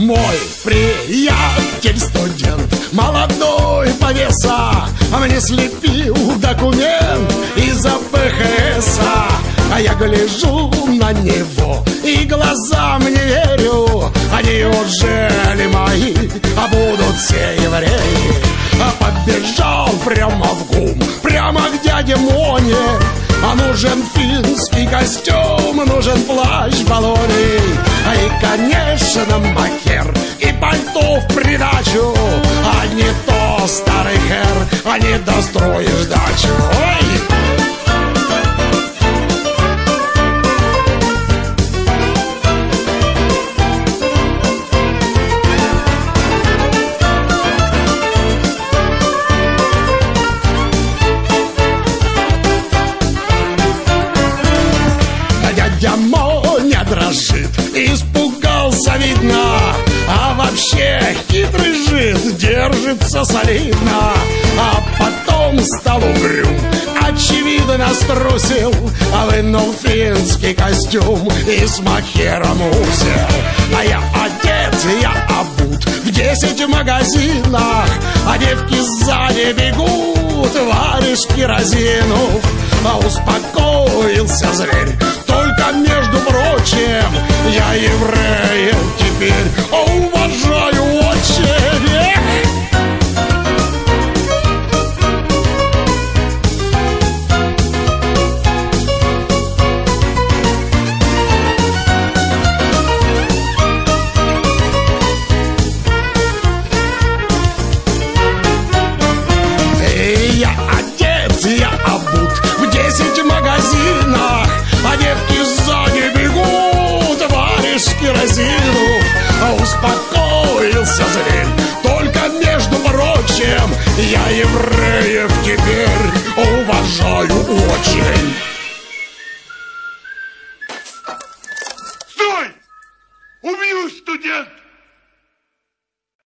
Мой приятель студент, молодой повеса, а мне слепил документ из-за ПХСа. А я гляжу на него и глазам не верю. Они неужели мои, а будут все евреи? А побежал прямо в ГУМ, прямо к дяде Моне. А нужен финский костюм, нужен плащ баллоний, а и, конечно, макер и пальто в придачу. А не то, старый хер, а не достроишь дачу. Ой! Дядя Моня дрожит, испугался, видно, а вообще хитрый жид, держится солидно. А потом стал угрюм, очевидно струсил, а вынул финский костюм и с махером узел. А я одет, я обут в 10 магазинах, а девки сзади бегут, варежки разинув. А успокоился зверь, только между прочим, я евреев теперь уважаю очень. Я одет, я обут в 10 магазинах, а девки сзади бегут, варежки разинув. А успокоился зверь, только между прочим, я евреев теперь уважаю очень. Стой! Убью, студент!